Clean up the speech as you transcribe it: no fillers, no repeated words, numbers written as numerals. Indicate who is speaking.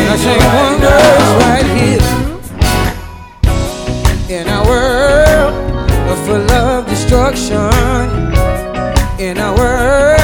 Speaker 1: I sing one verse right here. In our world full of destruction, in our world